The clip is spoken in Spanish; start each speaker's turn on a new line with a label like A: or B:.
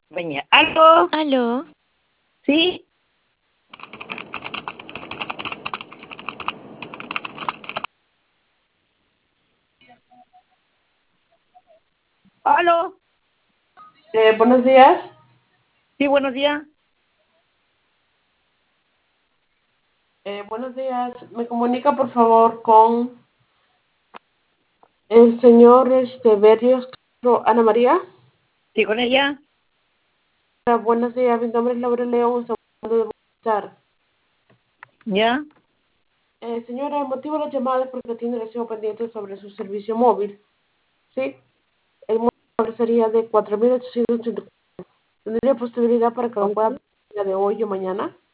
A: Venga. ¿Aló?
B: Aló,
A: ¿Sí? ¿Aló?
C: Buenos días.
A: Sí, buenos días.
C: Buenos días. ¿Me comunica por favor con el señor Berrios Ana María?
A: ¿Sí con ella?
C: Buenos días. Mi nombre es Laura León. Estoy hablando de Bogotá.
A: ¿Ya?
C: Señora, el motivo de la llamada es porque tiene recibo pendiente sobre su servicio móvil. ¿Sí? El móvil sería de 4.850. ¿Tendría posibilidad para que lo pueda pagar el día de hoy o mañana?